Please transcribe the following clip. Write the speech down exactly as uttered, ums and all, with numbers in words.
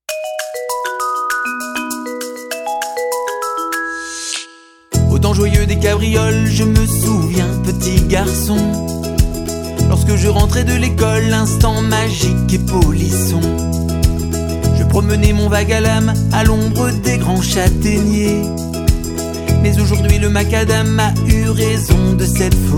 Au temps joyeux des cabrioles, je me souviens, petit garçon, lorsque je rentrais de l'école, instant magique et polisson. Je promenais mon vague à l'âme à l'ombre des grands châtaigniers. Mais aujourd'hui le macadam a eu raison de cette folie.